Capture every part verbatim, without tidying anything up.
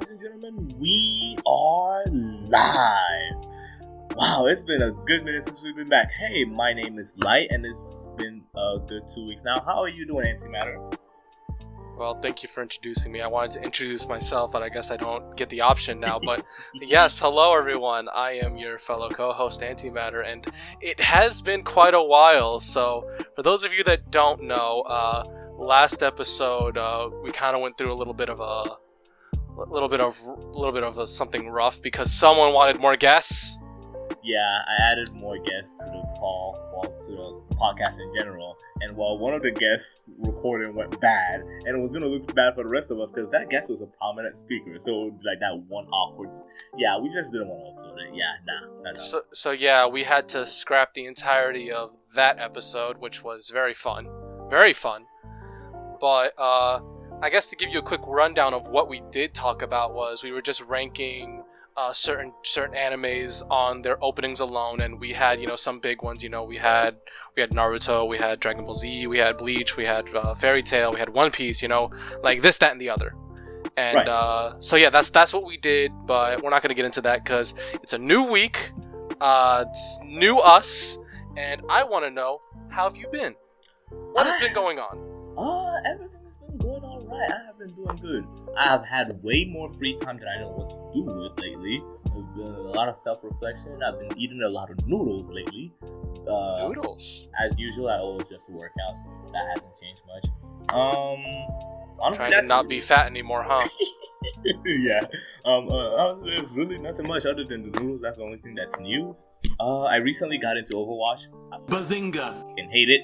ladies and gentlemen, we are live. Wow, it's been a good minute since we've been back. Hey, my name is Light, and it's been a good two weeks now. How are you doing, Antimatter? Well, thank you for introducing me. I wanted to introduce myself, but I guess I don't get the option now. But yes, hello everyone. I am your fellow co-host Antimatter, and it has been quite a while. So, for those of you that don't know, uh, last episode uh, we kind of went through a little bit of a, a little bit of, a little bit of a, something rough because someone wanted more guests. Yeah, I added more guests to the call, well, to the podcast in general. And while one of the guests' recording went bad, and it was going to look bad for the rest of us because that guest was a prominent speaker, so it would be like that one awkward. Yeah, we just didn't want to upload it. Yeah, nah, nah, nah. So, so yeah, we had to scrap the entirety of that episode, which was very fun, very fun. But uh, I guess to give you a quick rundown of what we did talk about was we were just ranking Uh, certain certain animes on their openings alone, and we had, you know, some big ones. You know, we had we had Naruto, we had Dragon Ball Z, we had Bleach, we had uh, Fairy Tail, we had One Piece. You know, like this, that, and the other. And right. uh, so yeah, that's that's what we did. But we're not gonna get into that because it's a new week, uh, it's new us, and I want to know, how have you been? What has I... been going on? Uh, everything's been going all right. I have been doing good. I have had way more free time than I know what to do with lately. There's been a lot of self-reflection. I've been eating a lot of noodles lately. Uh, Noodles? As usual, I always just work out. So that hasn't changed much. Um, honestly, Trying that's to not be fat anymore, huh? yeah. Um, uh, honestly, there's really nothing much other than the noodles. That's the only thing that's new. Uh, I recently got into Overwatch. Bazinga! I can hate it.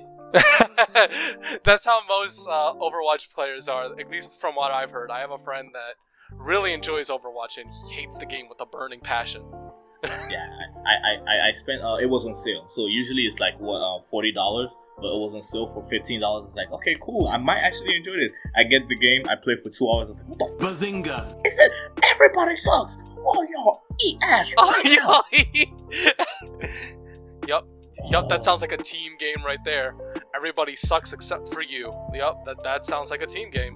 That's how most uh, Overwatch players are, at least from what I've heard. I have a friend that really enjoys Overwatch and he hates the game with a burning passion. yeah, I, I, I, I spent, uh, it was on sale. So usually it's like, what, uh, forty dollars, but it was on sale for fifteen dollars. It's like, okay, cool, I might actually enjoy this. I get the game, I play for two hours, I was like, what the f***? Bazinga! It said, everybody sucks! All y'all eat ass right Oh, now! Yup. Yup, that sounds like a team game right there. Everybody sucks except for you. Yup, that, that sounds like a team game.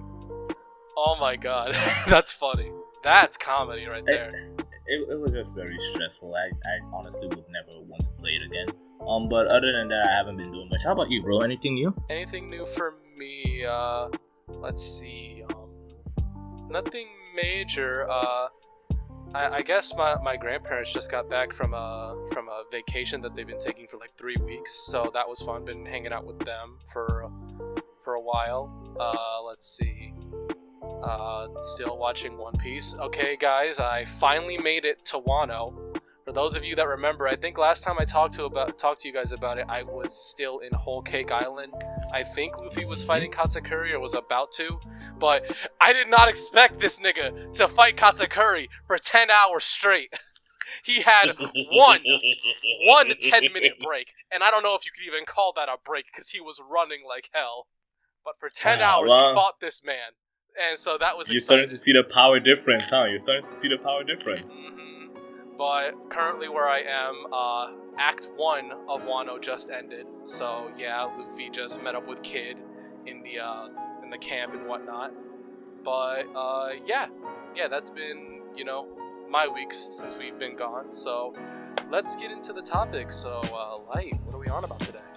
Oh my god. That's funny. That's comedy right there. It, it, it was just very stressful. I, I honestly would never want to play it again. Um, but other than that, I haven't been doing much. How about you, bro? Anything new? Anything new for me? Uh, let's see. Um, nothing major. Uh, I, I guess my, my grandparents just got back from a from a vacation that they've been taking for like three weeks, so that was fun. Been hanging out with them for for a while. Uh, let's see. Uh, still watching One Piece. Okay, guys, I finally made it to Wano. For those of you that remember, I think last time I talked to about talked to you guys about it, I was still in Whole Cake Island. I think Luffy was fighting Katakuri or was about to, but I did not expect this nigga to fight Katakuri for ten hours straight. He had one, one ten minute break, and I don't know if you could even call that a break because he was running like hell. But for ten Ah, hours, well, he fought this man, and so that was You're exciting. starting to see the power difference, huh? You're starting to see the power difference. Mm-hmm. But currently where I am, uh, Act one of Wano just ended. So yeah, Luffy just met up with Kid in the uh, in the camp and whatnot. But uh, yeah, yeah, that's been, you know, my weeks since we've been gone. So let's get into the topic. So uh, Light, what are we on about today?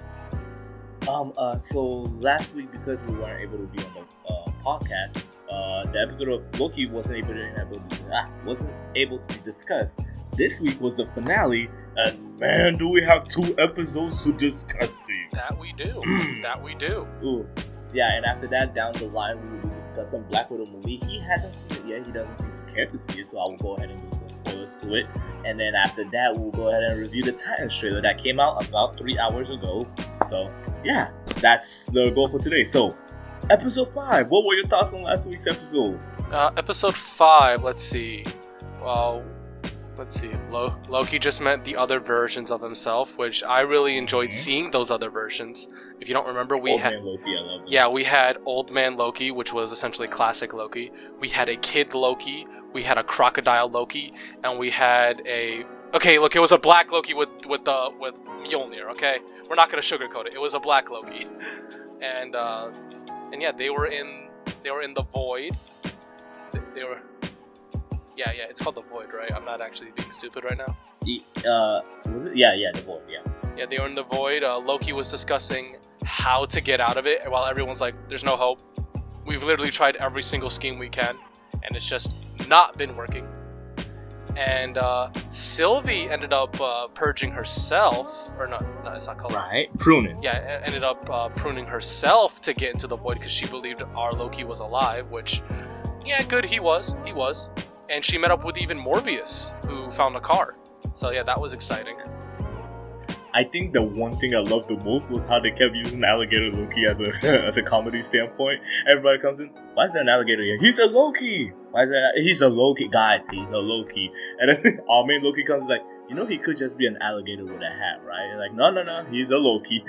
Um. Uh. So last week, because we weren't able to be on the uh, podcast, uh, the episode of Loki wasn't able to able to, ah, wasn't able to be discussed. This week was the finale, and man, do we have two episodes to discuss, dude. That we do. that we do. Ooh. Yeah, and after that, down the line, we will be discussing Black Widow movie. He hasn't seen it yet. He doesn't seem to care to see it, so I will go ahead and do some spoilers to it. And then after that, we'll go ahead and review the Titans trailer that came out about three hours ago. So, yeah, that's the goal for today. So, episode five. What were your thoughts on last week's episode? Uh, episode five, let's see. Well, let's see. Lo- Loki just met the other versions of himself, which I really enjoyed mm-hmm. seeing those other versions. If you don't remember, we Old had Man Loki, I love that. Yeah, we had Old Man Loki, which was essentially classic Loki. We had a Kid Loki, we had a Crocodile Loki, and we had a Okay, look, it was a black Loki with with the with Mjolnir, okay? We're not gonna sugarcoat it. It was a black Loki. and uh and yeah, they were in they were in the void. They, they were Yeah, yeah, it's called the Void, right? I'm not actually being stupid right now. E- Uh, was it? Yeah, yeah, the Void. Yeah. Yeah, they were in the Void. Uh, Loki was discussing how to get out of it, while everyone's like, "There's no hope. We've literally tried every single scheme we can, and it's just not been working." And uh, Sylvie ended up uh, purging herself, or not? No, it's not called. Right. Pruning. Yeah, e- ended up uh, pruning herself to get into the Void because she believed our Loki was alive. Which, yeah, good he was. He was. And she met up with even Morbius, who found a car. So yeah, that was exciting. I think the one thing I loved the most was how they kept using Alligator Loki as a as a comedy standpoint. Everybody comes in, why is there an alligator here? He's a Loki! Why is that? He's a Loki, guys. He's a Loki. And then our main Loki comes like, you know, he could just be an alligator with a hat, right? Like, no, no, no, he's a Loki.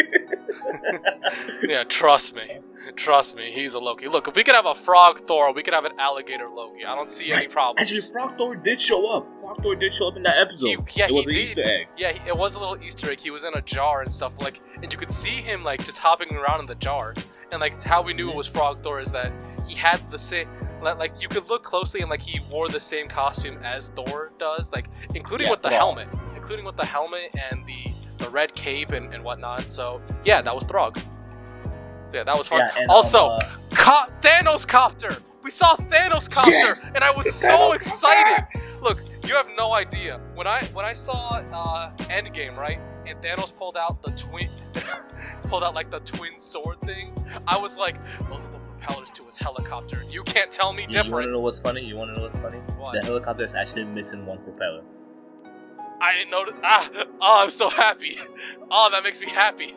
Yeah, trust me. Trust me, he's a Loki. Look, if we could have a frog Thor, we could have an alligator Loki. I don't see Right. any problems. Actually, Frog Thor did show up. Frog Thor did show up in that episode. He, yeah, it was he an did. Easter egg. Yeah, he- it was a little Easter egg. He was in a jar and stuff, like, and you could see him like just hopping around in the jar. And like how we knew it was Frog Thor is that he had the same, like, like you could look closely and like he wore the same costume as Thor does, like including Yeah, with the Throg. helmet, including with the helmet and the the red cape and, and whatnot. So yeah, that was Throg. So, yeah, that was fun. Yeah, and, also, um, uh, Co- Thanos copter. We saw Thanos copter, Yes! and I was The so Thanos excited. Look, you have no idea. When I when I saw uh, Endgame, right, and Thanos pulled out the twin, pulled out like the twin sword thing, I was like, those are the propellers to his helicopter. You can't tell me You, you want to different. know what's funny? You want to know what's funny? What? The helicopter is actually missing one propeller. I didn't know. That. Ah, oh, I'm so happy. Oh, that makes me happy.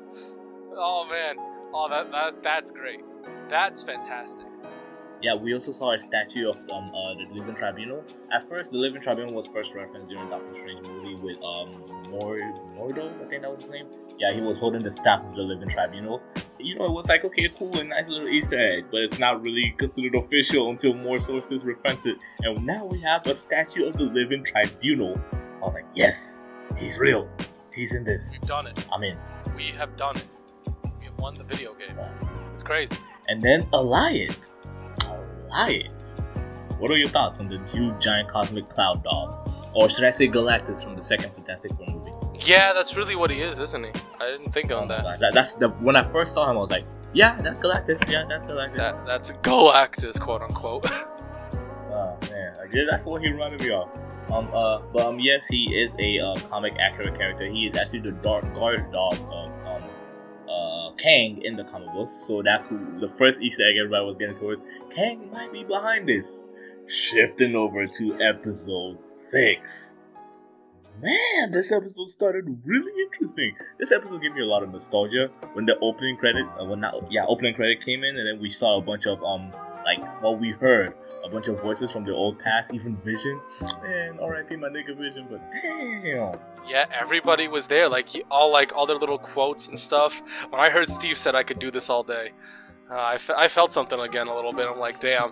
Oh man. Oh, that, that that's great. That's fantastic. Yeah, we also saw a statue of um uh, the Living Tribunal. At first, the Living Tribunal was first referenced during Doctor Strange movie with um Mor Mordo, I think that was his name. Yeah, he was holding the staff of the Living Tribunal. You know, it was like, okay, cool, a nice little Easter egg, but it's not really considered official until more sources reference it. And now we have a statue of the Living Tribunal. I was like, yes, he's real. He's in this. We've done it. I'm in. We have done it. We have won the video game. It's crazy. And then Alliance. Alliance. What are your thoughts on the huge giant cosmic cloud dog? Or should I say Galactus from the second Fantastic Four movie? Yeah, that's really what he is, isn't he? I didn't think on that. That- That's the when I first saw him, I was like, yeah, that's Galactus. Yeah, that's Galactus. That that's Galactus, quote unquote. Oh man, like, yeah, that's what he reminded me of. Um, uh, but um, yes, he is a uh, comic accurate character. He is actually the dark guard dog of um, uh, Kang in the comic books. So that's who, the first Easter egg everybody was getting towards. Kang might be behind this. Shifting over to episode six. Man, this episode started really interesting. This episode gave me a lot of nostalgia when the opening credit, uh, when not, yeah, opening credit came in, and then we saw a bunch of um, like what we heard, a bunch of voices from the old past, even Vision. Man, R I P my nigga Vision, but damn. Yeah, everybody was there, like he- all like all their little quotes and stuff. When I heard Steve said I could do this all day, uh, I, fe- I felt something again a little bit. I'm like, damn.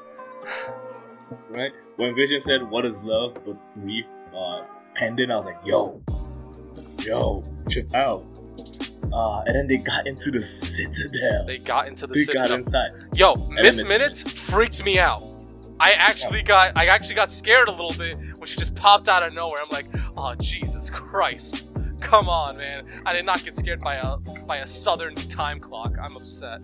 Right? When Vision said, "What is love but grief?" Uh, pendant, I was like, "Yo, yo, chill out." Uh, and then they got into the Citadel. They got into the They Citadel. got inside. Yo, then Miss Miss Minutes Minutes. freaked me out. I actually got I actually got scared a little bit when she just popped out of nowhere. I'm like, oh Jesus Christ. Come on, man. I did not get scared by a by a southern time clock. I'm upset.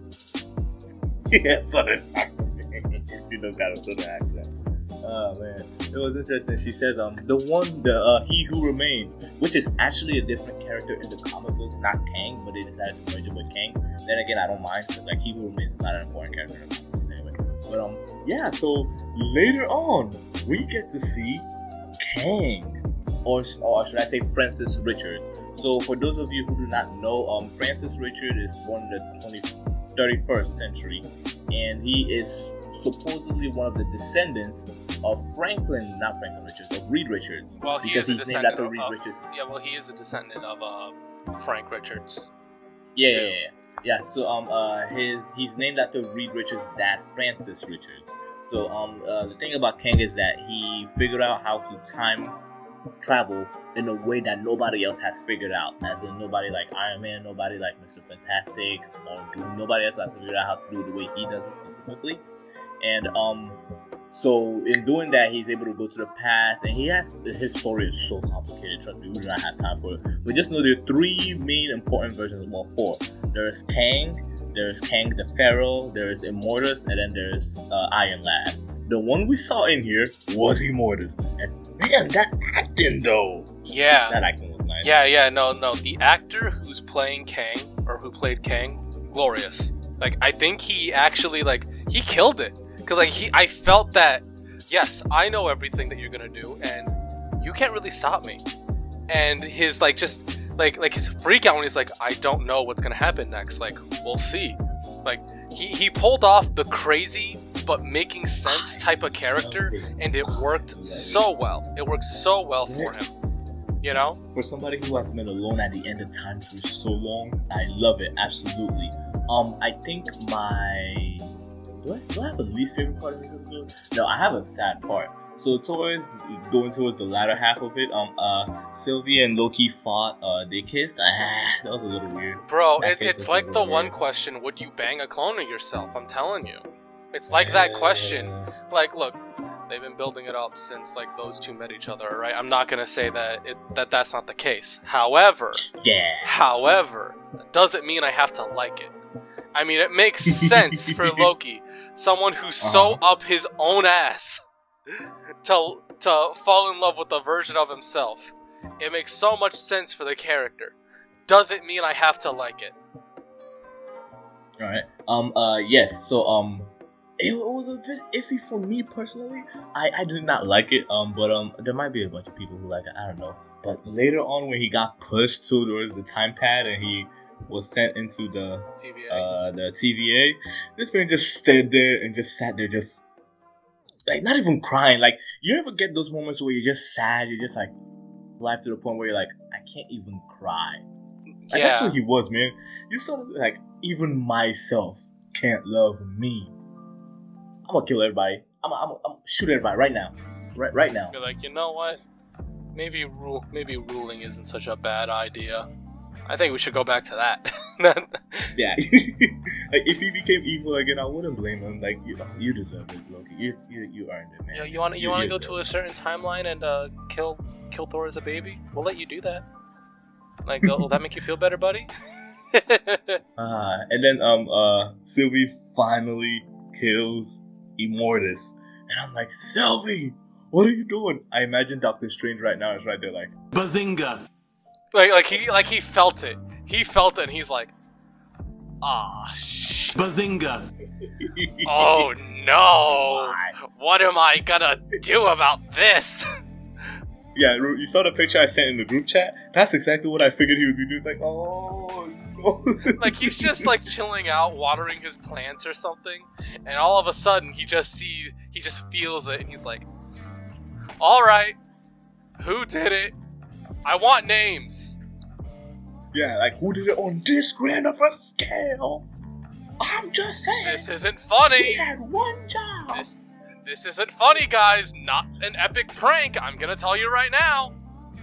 Yeah, southern accent. She does got a southern accent. Oh man, it was interesting. She says, "Um, the one, the uh, he who remains," which is actually a different character in the comic books, not Kang, but they decided to merge it with Kang. Then again, I don't mind because like he who remains is not an important character in the comic books anyway. But um, yeah. So later on, we get to see Kang, or or should I say Francis Richard. So for those of you who do not know, um, Francis Richard is born in the twenty, thirty-first century, and he is supposedly one of the descendants of Franklin, not Franklin Richards, of Reed Richards. Well, he because is a he's named descendant after of, Reed of- Richards. Yeah, well, he is a descendant of uh, Frank Richards. Yeah, too. yeah, yeah, yeah. So um, uh, his he's named after Reed Richards' dad, Francis Richards. So um, uh, the thing about Kang is that he figured out how to time travel in a way that nobody else has figured out. As in, nobody like Iron Man, nobody like Mister Fantastic, or Doom. Nobody else has figured out how to do it the way he does it specifically. And um, So in doing that, he's able to go to the past, and he has his story is so complicated. Trust me, we do not have time for it. We just know there are three main important versions. Well, four. There's Kang, there's Kang the Pharaoh, there's Immortus, and then there's uh, Iron Lad. The one we saw in here was Immortus, and man, that acting though. Yeah. That acting was nice. Yeah, yeah, no, no. The actor who's playing Kang, or who played Kang, glorious. Like, I think he actually, like, he killed it. Cause like he, I felt that, yes, I know everything that you're gonna do, and you can't really stop me. And his like just like like his freak out when he's like, I don't know what's gonna happen next. Like, we'll see. Like he he pulled off the crazy but making sense type of character, and it worked so well. It worked so well for him. You know, for somebody who has been alone at the end of time for so long, I love it absolutely. Um, I think my Do I, do I have a least favorite part of this episode? No, I have a sad part. So towards going towards the latter half of it, um, uh, Sylvie and Loki fought. Uh, they kissed. Ah, that was a little weird. Bro, it, it's like the one question: would you bang a clone of yourself? I'm telling you, it's like that question. Like, look, they've been building it up since like those two met each other, right? I'm not gonna say that it that that's not the case. However, yeah. However, that doesn't mean I have to like it. I mean, it makes sense for Loki. Someone who's so uh-huh. up his own ass to to fall in love with a version of himself. It makes so much sense for the character. Doesn't mean I have to like it. Alright. Um. Uh. Yes. So. Um. It, it was a bit iffy for me personally. I, I did not like it. Um. But um. There might be a bunch of people who like it. I don't know. But later on, when he got pushed towards the time pad and he was sent into the T V A. Uh, the T V A. This man just stood there and just sat there, just like not even crying. Like, you ever get those moments where you're just sad, you're just like life to the point where you're like, I can't even cry. Like, yeah. That's what he was, man. You saw this, like, even myself can't love me. I'm gonna kill everybody. I'm I'm I'm shoot everybody right now, right right now. You're like, you know what? Maybe rule maybe ruling isn't such a bad idea. I think we should go back to that. Yeah. Like, if he became evil again, I wouldn't blame him. Like, you, you deserve it, Loki. You, you, you earned it, man. Yo, you want you, you want to go to a certain timeline and uh, kill kill Thor as a baby? We'll let you do that. Like, will that make you feel better, buddy? uh, and then um uh Sylvie finally kills Immortus, and I'm like, Sylvie, what are you doing? I imagine Doctor Strange right now is right there, like, Bazinga. Like, like he, like he felt it. He felt it, and he's like, "Ah, sh." Bazinga. Oh no! What am I gonna do about this? Yeah, you saw the picture I sent in the group chat. That's exactly what I figured he would be doing. It's like, oh no! Like, he's just like chilling out, watering his plants or something, and all of a sudden he just sees, he just feels it, and he's like, "All right, who did it? I want names." Yeah, like, who did it on this grand of a scale? I'm just saying. This isn't funny. He had one job. This, this isn't funny, guys. Not an epic prank. I'm gonna tell you right now.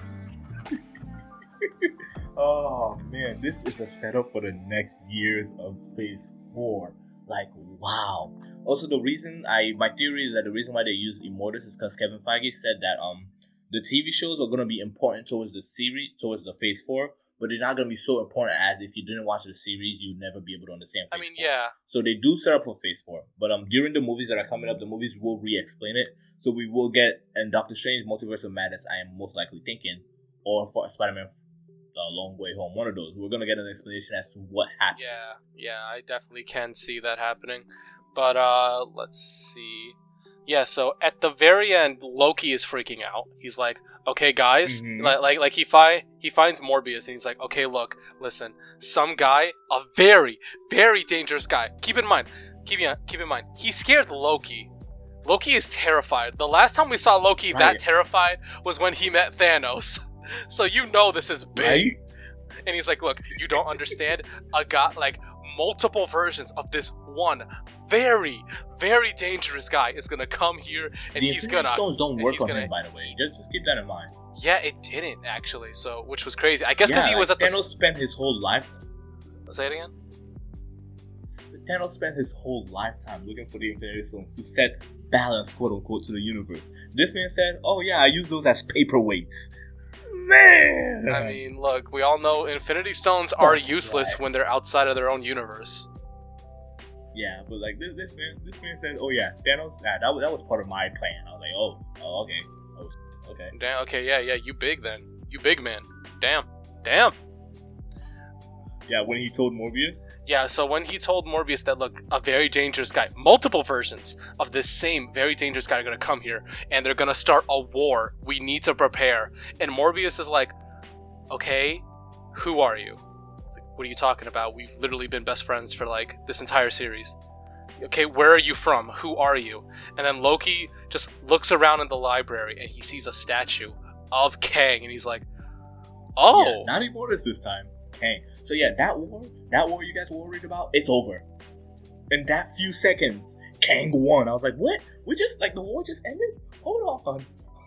Oh man, this is a setup for the next years of Phase Four. Like, wow. Also, the reason I my theory is that the reason why they use Immortus is because Kevin Feige said that um the T V shows are gonna be important towards the series, towards the Phase Four, but they're not gonna be so important as if you didn't watch the series, you'd never be able to understand Phase I mean, four. yeah. So they do set up for Phase Four, but um during the movies that are coming up, the movies will re-explain it. So we will get in Doctor Strange Multiverse of Madness, I am most likely thinking, or for Spider-Man uh, Long Way Home, one of those. We're gonna get an explanation as to what happened. Yeah, yeah, I definitely can see that happening. But uh, let's see. Yeah, so at the very end, Loki is freaking out. He's like, "Okay, guys," Mhm. like, like, like he fi- he finds Morbius, and he's like, "Okay, look, listen, some guy, a very, very dangerous guy. Keep in mind, keep in, keep in mind, he scared Loki. Loki is terrified. The last time we saw Loki Right. that terrified was when he met Thanos. So you know this is big." Right? And he's like, "Look, you don't understand. I got like multiple versions of this one very, very dangerous guy is gonna come here, and the he's Infinity gonna." Stones don't and work he's on gonna- him, by the way. Just, just keep that in mind. Yeah, it didn't actually. So, which was crazy. I guess because Yeah, he was like, at the. Thanos spent his whole life. Say it again. Thanos spent his whole lifetime looking for the Infinity Stones to set balance, quote unquote, to the universe. This man said, "Oh yeah, I use those as paperweights." Man, I mean, look, we all know Infinity Stones are useless when they're outside of their own universe. Yeah, but like this, this man, this man said, "Oh yeah, Thanos, nah, that was that was part of my plan." I was like, "Oh, oh, okay, oh, okay." Damn. Okay. Yeah. Yeah. You big then. You big man. Damn. Damn. Yeah, when he told Morbius. Yeah. So when he told Morbius that, look, a very dangerous guy, multiple versions of this same very dangerous guy are gonna come here, and they're gonna start a war. We need to prepare. And Morbius is like, "Okay, who are you?" What are you talking about? We've literally been best friends for like this entire series. Okay, where are you from? Who are you? And then Loki just looks around in the library and he sees a statue of Kang and he's like, "Oh, yeah, not Immortus this time, Kang." So yeah, that war, that war you guys were worried about, it's over. In that few seconds, Kang won. I was like, "What? We just like the war just ended? Hold on,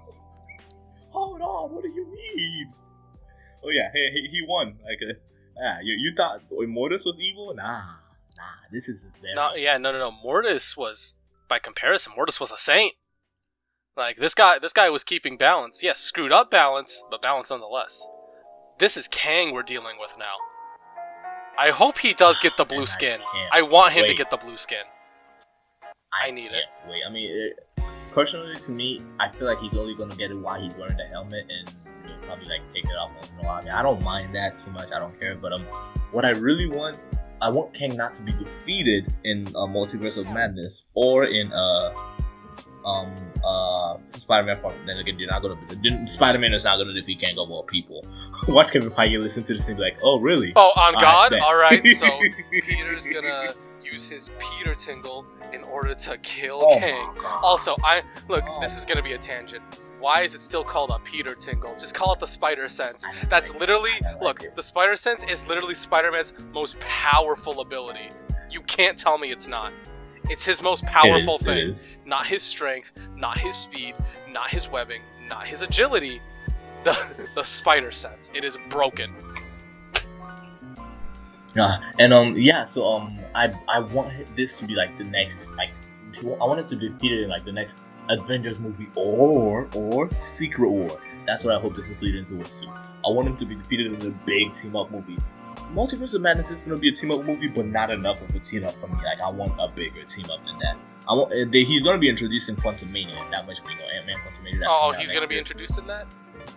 hold on. What do you mean?" Oh yeah, he he, he won. Like a. Ah, you, you thought Immortus was evil? Nah, nah, this is his name. No, yeah, no, no, no. Mortis was, by comparison, Mortis was a saint. Like, this guy this guy was keeping balance. Yes, screwed up balance, but balance nonetheless. This is Kang we're dealing with now. I hope he does get the blue skin. I, I want him wait. to get the blue skin. I, I need it. Wait, I mean, it, personally to me, I feel like he's only gonna get it while he's wearing the helmet and probably like take it off once in a while. I mean, I don't mind that too much. I don't care. But um, what I really want, I want Kang not to be defeated in uh, Multiverse of Madness or in uh um uh Spider-Man Far. Then again, you're not gonna. Spider-Man is not gonna defeat Kang of all people. Watch Kevin Feige listen to this and be like, "Oh really? Oh, on God? All right." So Peter's gonna use his Peter Tingle in order to kill oh Kang. Also, I look. Oh. This is gonna be a tangent. Why is it still called a Peter Tingle? Just call it the Spider Sense. That's literally, look, the Spider Sense is literally Spider-Man's most powerful ability. You can't tell me it's not. It's his most powerful it is, thing. Not his strength, not his speed, not his webbing, not his agility. The the Spider Sense. It is broken. Yeah, and um, yeah. So um, I I want this to be like the next like, I want it to be defeated in like the next Avengers movie or or Secret War. That's what I hope this is leading towards too. I want him to be defeated in a big team up movie. Multiverse of Madness is gonna be a team up movie, but not enough of a team up for me. Like I want a bigger team up than that. I want. Uh, they, he's gonna be introducing Quantumania. That much we know. Ant-Man Quantumania. Oh, he's gonna be introduced in that.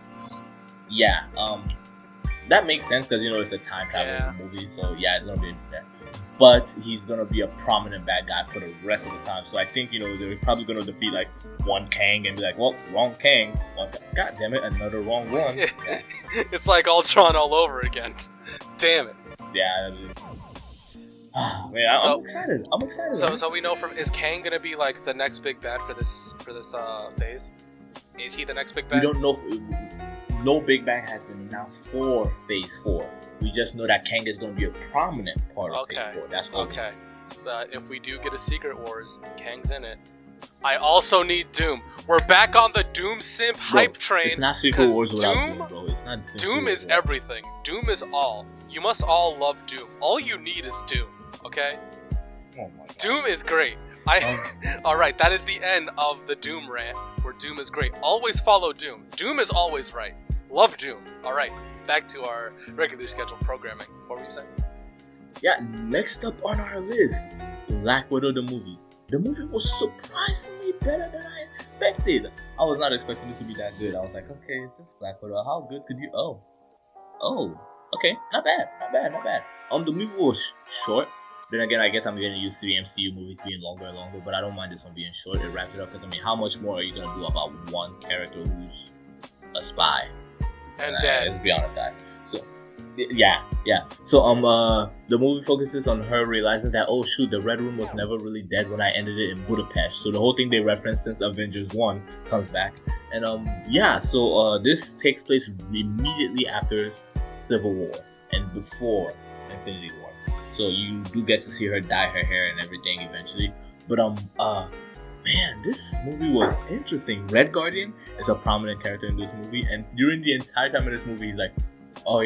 Yeah. Um, that makes sense because you know it's a time travel yeah. movie. So yeah, it's gonna be there. But he's gonna be a prominent bad guy for the rest of the time. So I think you know they're probably gonna defeat like one Kang and be like, well, wrong Kang. One, God damn it, another wrong one. Yeah. It's like Ultron all over again. Damn it. Yeah. Man, I, so, I'm excited. I'm excited. So, man. so we know from is Kang gonna be like the next big bad for this for this uh, phase? Is he the next big bad? We don't know. If, no big bad has been announced for Phase Four. We just know that Kang is going to be a prominent part of okay. Phase Four. That's what okay. But if we do get a Secret Wars, Kang's in it. I also need Doom. We're back on the Doom simp bro, hype train. It's not Secret Wars without Doom, Doom, bro. It's not. Doom is everything. Doom is all. You must all love Doom. All you need is Doom. Okay. Oh my God. Doom is great. I. Um, all right. That is the end of the Doom rant. Where Doom is great. Always follow Doom. Doom is always right. Love Doom. All right. Back to our regularly scheduled programming. What were you saying? Yeah, next up on our list, Black Widow the movie. The movie was surprisingly better than I expected. I was not expecting it to be that good. I was like, okay, it's just Black Widow. How good could you? Oh, oh, okay, not bad, not bad, not bad. Um, the movie was short. Then again, I guess I'm getting used to the M C U movies being longer and longer, but I don't mind this one being short. It wraps it up. Because I mean, how much more are you gonna do about one character who's a spy? And uh, then, let's be honest, guys. So, yeah, yeah. So, um, uh, the movie focuses on her realizing that, oh shoot, the Red Room was never really dead when I ended it in Budapest. So the whole thing they referenced since Avengers one comes back, and um, yeah. So, uh, this takes place immediately after Civil War and before Infinity War. So you do get to see her dye her hair and everything eventually. But um, uh. Man, this movie was interesting. Red Guardian is a prominent character in this movie, and during the entire time of this movie, he's like, "Oh yeah,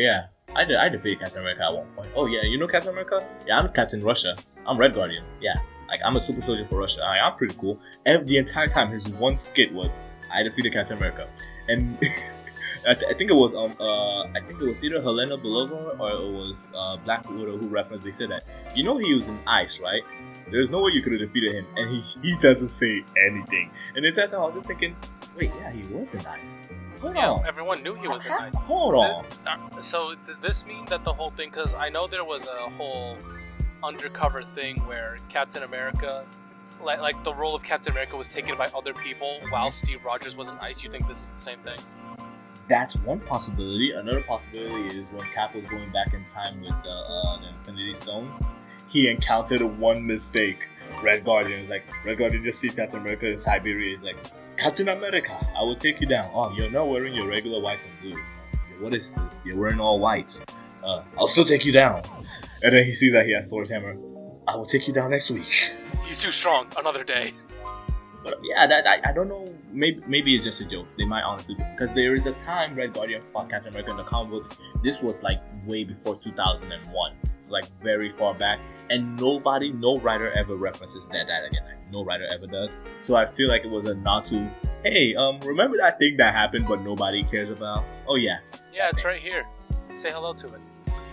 I did. I defeated Captain America at one point. Oh yeah, you know Captain America? Yeah, I'm Captain Russia. I'm Red Guardian. Yeah, like I'm a super soldier for Russia. I, I'm pretty cool. Every the entire time, his one skit was, "I defeated Captain America," and I, th- I think it was um uh I think it was either Helena Belova or it was uh, Black Widow who referenced. They said that you know he was in ice, right? There's no way you could have defeated him, and he he doesn't say anything. And the entire time I was just thinking, wait, yeah, he was in ice. Hold yeah, on. everyone knew he was in ice. Hold on. Uh, so does this mean that the whole thing? Because I know there was a whole undercover thing where Captain America, like like the role of Captain America was taken by other people while Steve Rogers was in ice. You think this is the same thing? That's one possibility. Another possibility is when Cap was going back in time with the, uh, the Infinity Stones, he encountered one mistake. Red Guardian was like, Red Guardian just sees Captain America in Siberia. He's like, Captain America, I will take you down. Oh, you're not wearing your regular white and blue. What is this? You're wearing all white. Uh, I'll still take you down. And then he sees that he has Thor's hammer. I will take you down next week. He's too strong. Another day. But yeah, that I, I don't know. Maybe maybe it's just a joke. They might honestly, because there is a time Red Guardian fought Captain America in the comic books. This was like way before two thousand one. It's like very far back, and nobody, no writer ever references that that again. Like, no writer ever does. So I feel like it was a nod to, hey, um, remember that thing that happened but nobody cares about? Oh yeah. Yeah, it's right here. Say hello to it.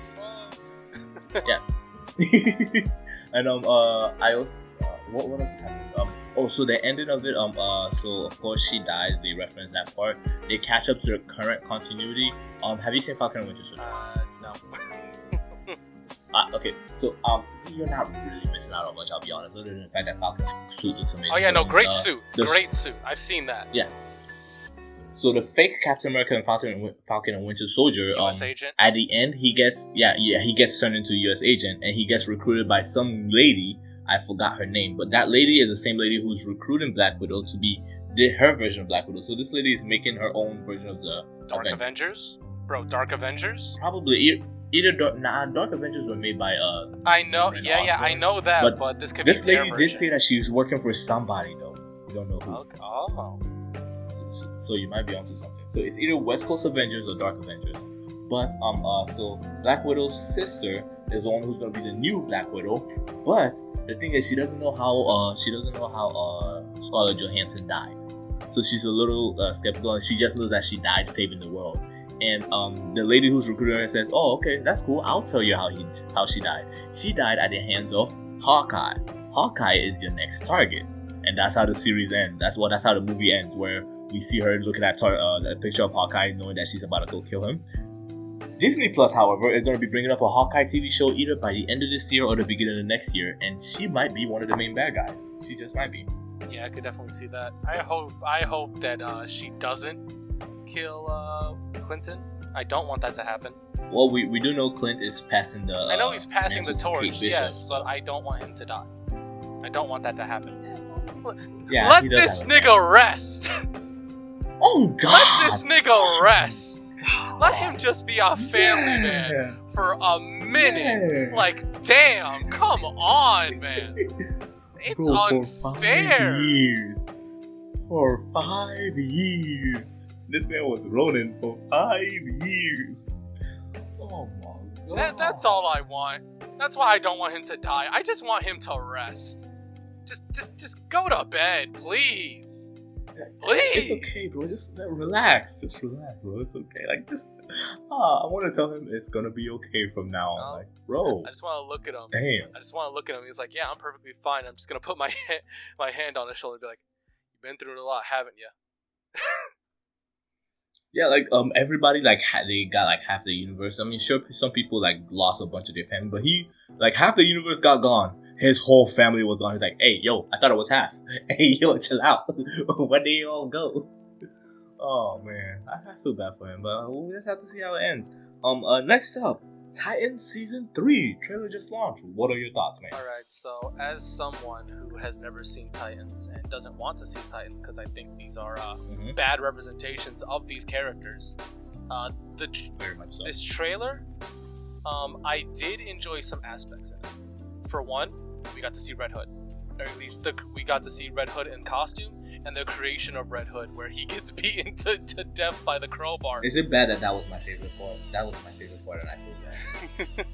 Yeah. And um, uh, I also, uh, what what else happened? Um. Oh, so the ending of it, um, uh, so of course she dies. They reference that part. They catch up to the current continuity. Um, have you seen Falcon and Winter Soldier? Uh, no. uh, okay, so um, you're not really missing out on much. I'll be honest, other than the fact that Falcon's suit looks amazing. Oh yeah, no, great uh, suit, the, great suit. I've seen that. Yeah. So the fake Captain America and Falcon and, Win- Falcon and Winter Soldier, U S um, agent. At the end, he gets yeah yeah he gets turned into a U S agent, and he gets recruited by some lady. I forgot her name, but that lady is the same lady who's recruiting Black Widow to be the, her version of Black Widow. So this lady is making her own version of the Dark Avengers. Avengers, bro. Dark Avengers. Probably either, either Dark, nah, Dark Avengers were made by uh. I know, yeah, yeah, I know that, but, but this could this be. This lady did say that she was working for somebody though. We don't know who. Okay. Oh. So, so, so you might be onto something. So it's either West Coast Avengers or Dark Avengers. But um uh so Black Widow's sister is the one who's gonna be the new Black Widow. But the thing is, she doesn't know how uh she doesn't know how uh Scarlett Johansson died. So she's a little uh, skeptical, and she just knows that she died saving the world. And um the lady who's recruiting her says, "Oh, okay, that's cool. I'll tell you how he how she died. She died at the hands of Hawkeye. Hawkeye is your next target." And that's how the series ends. That's what. That's how the movie ends, where we see her looking at tar- uh, the picture of Hawkeye, knowing that she's about to go kill him. Disney Plus, however, is going to be bringing up a Hawkeye T V show either by the end of this year or the beginning of the next year, and she might be one of the main bad guys. She just might be. Yeah, I could definitely see that. I hope. I hope that uh, she doesn't kill uh, Clinton. I don't want that to happen. Well, we, we do know Clint is passing the. Uh, I know he's passing the torch, Bishop, yes, so. but I don't want him to die. I don't want that to happen. Yeah, Let this nigga rest. Oh God! Let this nigga rest. Let him just be a family yeah. man for a minute. Yeah. Like, damn, come on, man. It's Bro, unfair. For five years. For five years. This man was Ronin for five years. Oh my God. That, that's all I want. That's why I don't want him to die. I just want him to rest. Just, just, just go to bed, please. Please. It's okay, bro. Just relax. Just relax, bro. It's okay. Like, just. Ah, I want to tell him it's gonna be okay from now on. No. Like, bro. I just want to look at him. Damn. I just want to look at him. He's like, yeah, I'm perfectly fine. I'm just gonna put my hand, my hand on his shoulder and be like, you've been through it a lot, haven't you? Yeah, like um, everybody like ha- they got like half the universe. I mean, sure, some people like lost a bunch of their family, but he like half the universe got gone. His whole family was gone. He's like, hey, yo, I thought it was half. Hey, yo, chill out. Where did you all go? Oh man, I, I feel bad for him, but we'll just have to see how it ends. Um, uh, next up, Titans season three trailer just launched. What are your thoughts, man? All right, so as someone who has never seen Titans and doesn't want to see Titans because I think these are uh, mm-hmm. bad representations of these characters, uh, the very much so. This trailer, um, I did enjoy some aspects in it. For one, we got to see Red Hood, or at least the, we got to see Red Hood in costume. and the creation of Red Hood, where he gets beaten to, to death by the crowbar. Is it bad that that was my favorite part? That was my favorite part, and I feel bad.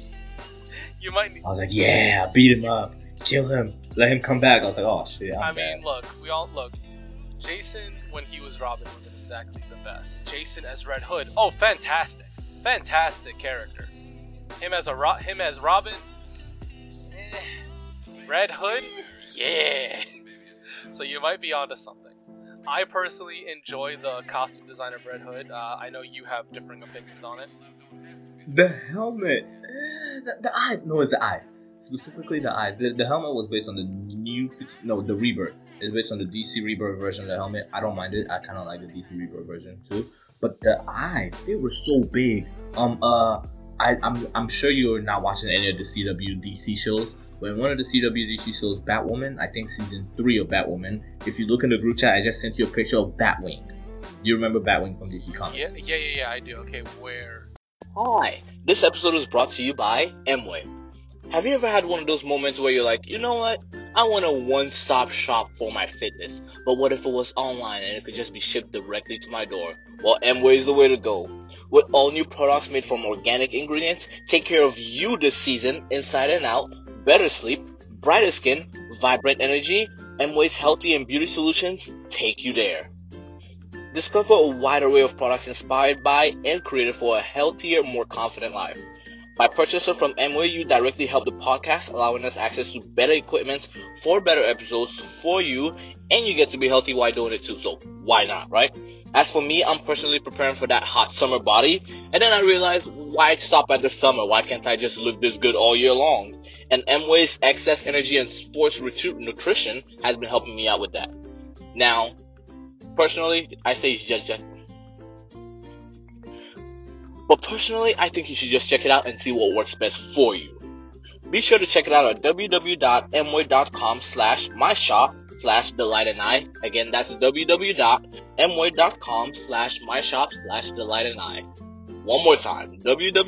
You might need- I was like, yeah, beat him up, kill him, let him come back. I was like, oh shit, I'm I bad. mean, look, we all look. Jason, when he was Robin, wasn't exactly the best. Jason as Red Hood, oh, fantastic, fantastic character. Him as a Ro- him as Robin, eh. Red Hood, yeah. So you might be onto something. I personally enjoy the costume design of Red Hood. Uh, I know you have differing opinions on it. The helmet, eh, the, the eyes. No, it's the eyes. Specifically, the eyes. The, the helmet was based on the new, no, the Rebirth. It's based on the D C Rebirth version of the helmet. I don't mind it. I kind of like the D C Rebirth version too. But the eyes, they were so big. Um, uh, I, I'm, I'm sure you're not watching any of the C W D C shows. But in one of the C W D C shows, Batwoman, I think season three of Batwoman, if you look in the group chat, I just sent you a picture of Batwing. Do you remember Batwing from D C Comics? Yeah, yeah, yeah, yeah, I do. Okay, where? Hi, this episode is brought to you by Amway. Have you ever had one of those moments where you're like, you know what? I want a one-stop shop for my fitness, but what if it was online and it could just be shipped directly to my door? Well, Amway is the way to go. With all new products made from organic ingredients, take care of you this season, inside and out, better sleep, brighter skin, vibrant energy. Amway's healthy and beauty solutions take you there. Discover a wide array of products inspired by and created for a healthier, more confident life. By purchasing from Amway, you directly help the podcast, allowing us access to better equipment for better episodes for you, and you get to be healthy while doing it too, so why not, right? As for me, I'm personally preparing for that hot summer body, and then I realized, why stop at the summer? Why can't I just look this good all year long? And Amway's Excess Energy and Sports Retreat Nutrition has been helping me out with that. Now, personally, I say just, just But personally, I think you should just check it out and see what works best for you. Be sure to check it out at www.amway.com slash myshop slash delight and I. Again, that's www.amway.com slash myshop slash delight and I. One more time,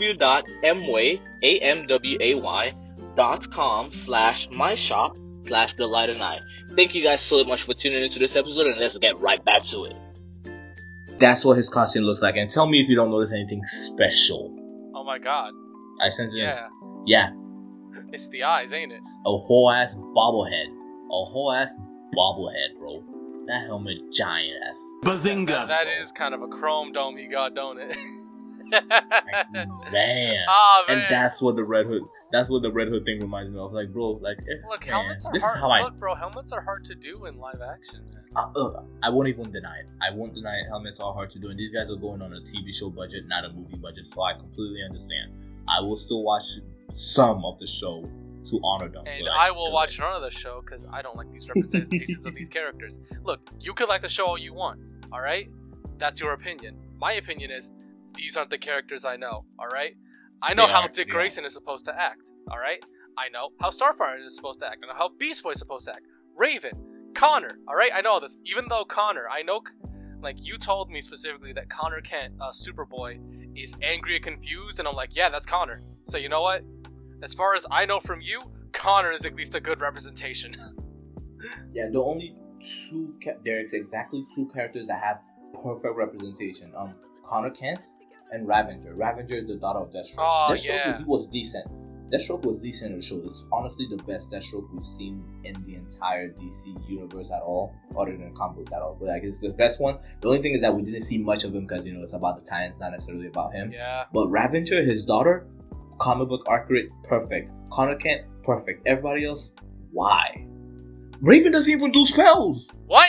www.amway.com slash myshop slash delight and I. Thank you guys so much for tuning into this episode, and let's get right back to it. That's what his costume looks like. And tell me if you don't notice anything special. Oh my god. I sent it. Yeah. In. Yeah. It's the eyes, ain't it? It's a whole ass bobblehead. A whole ass bobblehead, bro. That helmet giant ass. Bazinga! That, that is kind of a chrome dome he got, don't it? Man. Ah, man. And that's what the Red Hood. That's what the Red Hood thing reminds me of. Like, bro, like, if, Look, man, helmets are this hard. is how I. Look, bro, helmets are hard to do in live action, man. Uh, uh, I won't even deny it. I won't deny it. Helmets are hard to do, and these guys are going on a T V show budget, not a movie budget. So I completely understand. I will still watch some of the show to honor them. And but I will uh, watch none of the show because I don't like these representations of these characters. Look, you could like the show all you want, all right? That's your opinion. My opinion is these aren't the characters I know, all right? I know They how are, Dick they Grayson is supposed to act, all right? I know how Starfire is supposed to act. I know how Beast Boy is supposed to act. Raven, Connor, all right? I know all this. Even though Connor, I know, like, you told me specifically that Connor Kent, uh, Superboy, is angry and confused, and I'm like, yeah, that's Connor. So you know what? As far as I know from you, Connor is at least a good representation. Yeah, the only two ca- there's exactly two characters that have perfect representation. Um, Connor Kent and Ravager. Ravager is the daughter of Deathstroke. Oh, Deathstroke yeah. he was decent. Deathstroke was decent in the show. It's honestly the best Deathstroke we've seen in the entire D C universe at all, other than comics at all. But like, it's the best one. The only thing is that we didn't see much of him because you know it's about the Titans, not necessarily about him. Yeah. But Ravager, his daughter, comic book accurate, perfect. Connor Kent, perfect. Everybody else, why? Raven doesn't even do spells. What?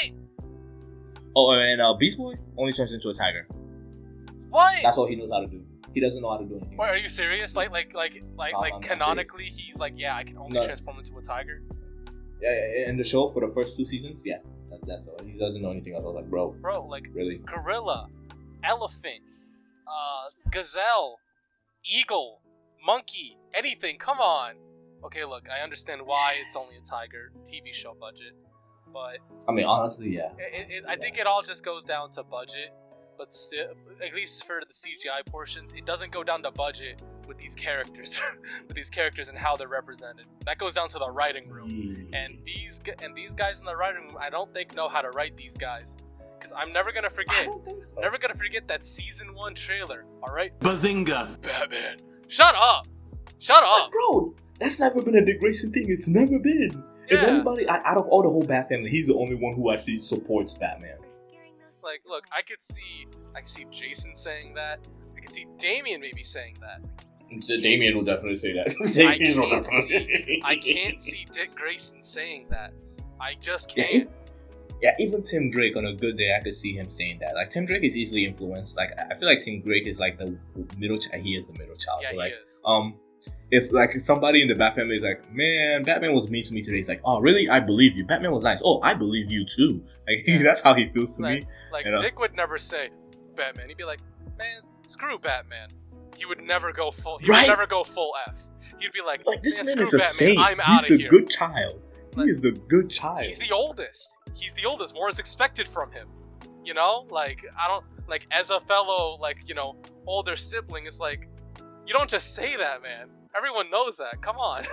Oh, and uh, Beast Boy only turns into a tiger. What? That's all he knows how to do. He doesn't know how to do anything. Wait, are you serious? Like, like, like, like, No, like, I'm not canonically, he's like, yeah, I can only No. transform into a tiger. Yeah, yeah, in the show for the first two seasons, yeah, that, that's all. He doesn't know anything else. I was like, bro, Bro, like, really? gorilla, elephant, uh, gazelle, eagle, monkey, anything. Come on. Okay, look, I understand why it's only a tiger T V show budget, but I mean, honestly, yeah. it, it, I think it all just goes down to budget. But still, at least for the C G I portions, it doesn't go down to budget with these characters, with these characters and how they're represented. That goes down to the writing room, and these gu- and these guys in the writing room, I don't think know how to write these guys, because I'm never gonna I forget, don't think so. never gonna forget that season one trailer. All right, Bazinga! Batman, shut up, shut Like, up. bro, that's never been a Dick Grayson thing. It's never been. If Yeah. anybody, I- out of all the whole Bat family, he's the only one who actually supports Batman. Like, look, I could see, I could see Jason saying that. I could see Damian maybe saying that. Damien will definitely say that. I Damien will can't definitely- see, I can't see Dick Grayson saying that. I just Yeah, can't. Yeah, even Tim Drake on a good day, I could see him saying that. Like Tim Drake is easily influenced. Like I feel like Tim Drake is like the middle child. He is the middle child. Yeah, but, he like, is. Um, if like if somebody in the Bat family is like, man, Batman was mean to me today. It's like, oh really? I believe you. Batman was nice. Oh, I believe you too. Like Yeah. that's how he feels to Like, me. like you know? Dick would never say Batman. He'd be like, man, screw Batman. He would never go full. He Right. would never go full F. He'd be like, Like this man, man screw is a Batman. saint. I'm He's out of the here. good child. Like, he is the good child. He's the oldest. He's the oldest. More is expected from him. You know, like I don't like as a fellow like you know older sibling. It's like you don't just say that, man. Everyone knows that. Come on.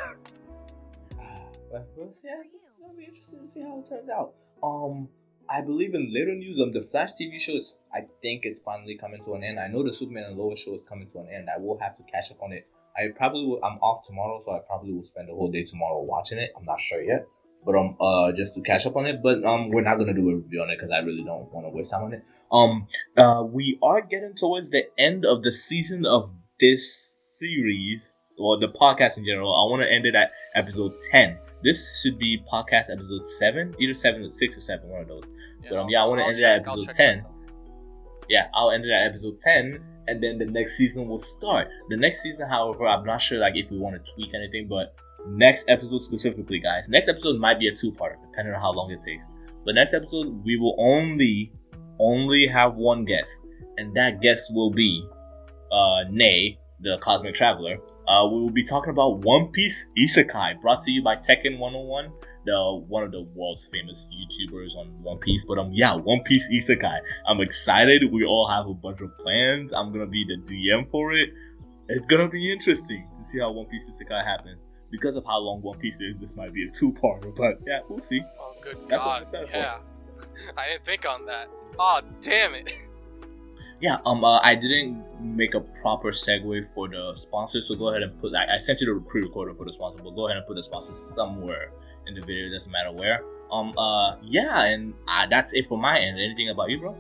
But, but, yeah, it's, it's gonna be interesting to see how it turns out. Um, I believe in later news, um, the Flash T V show is, I think, is finally coming to an end. I know the Superman and Lois show is coming to an end. I will have to catch up on it. I probably will, I'm off tomorrow, so I probably will spend the whole day tomorrow watching it. I'm not sure yet, but um, uh, just to catch up on it. But um, we're not gonna do a review on it because I really don't want to waste time on it. Um, uh, we are getting towards the end of the season of this series, or the podcast in general. I want to end it at episode ten. This should be podcast episode seven, either seven or six or seven, one of those. Yeah, But um, yeah, I want to I'll end it at check- I'll episode check ten. myself. Yeah, I'll end it at episode ten, and then the next season will start. The next season, however, I'm not sure like if we want to tweak anything, but next episode specifically, guys. Next episode might be a two-parter, depending on how long it takes. But next episode, we will only only have one guest, and that guest will be uh Nay, the Cosmic Traveler. Uh, we will be talking about One Piece Isekai, brought to you by Tekken one oh one, the one of the world's famous YouTubers on One Piece. But um, yeah, One Piece Isekai. I'm excited. We all have a bunch of plans. I'm gonna be the D M for it. It's gonna be interesting to see how One Piece Isekai happens. Because of how long One Piece is, this might be a two-parter. But yeah, we'll see. Oh, good That's what God. I'm excited for. Yeah. I didn't think on that. Oh, damn it. Yeah, um, uh, I didn't make a proper segue for the sponsor, so go ahead and put. I, I sent you the pre-recorder for the sponsor, but go ahead and put the sponsor somewhere in the video. It doesn't matter where. Um, uh, yeah, and uh, that's it for my end. Anything about you, bro?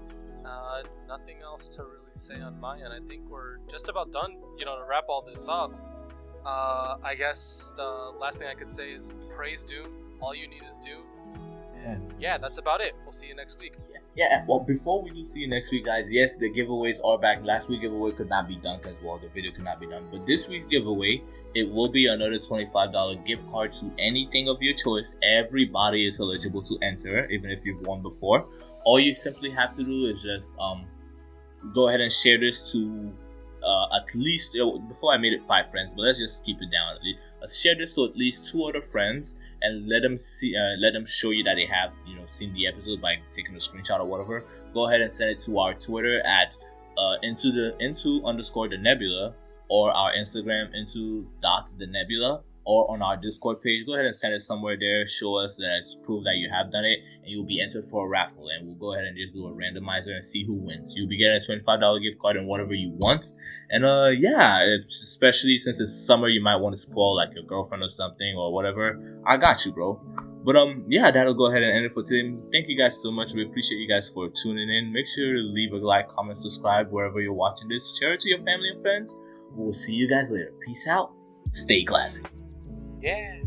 Uh, nothing else to really say on my end. I think we're just about done, you know, to wrap all this up. Uh, I guess the last thing I could say is praise Doom. All you need is Doom. And yeah, that's about it. We'll see you next week. Yeah, well, before we do see you next week, guys, yes, the giveaways are back. Last week's giveaway could not be done because, well, the video could not be done. But this week's giveaway, it will be another twenty-five dollars gift card to anything of your choice. Everybody is eligible to enter, even if you've won before. All you simply have to do is just um go ahead and share this to uh, at least, uh, before I made it five friends, but let's just keep it down at least. Let's share this to at least two other friends and let them see, uh, let them show you that they have, you know, seen the episode by taking a screenshot or whatever. Go ahead and send it to our Twitter at uh, into the into underscore the nebula, or our Instagram into dot the nebula, or on our Discord page. Go ahead and send it somewhere there. Show us that it's proof that you have done it, and you'll be entered for a raffle. And we'll go ahead and just do a randomizer and see who wins. You'll be getting a twenty-five dollars gift card and whatever you want. And uh, yeah, it's, especially since it's summer, you might want to spoil like your girlfriend or something or whatever. I got you, bro. But um, yeah, that'll go ahead and end it for today. Thank you guys so much. We appreciate you guys for tuning in. Make sure to leave a like, comment, subscribe wherever you're watching this. Share it to your family and friends. We'll see you guys later. Peace out. Stay classy. Yeah.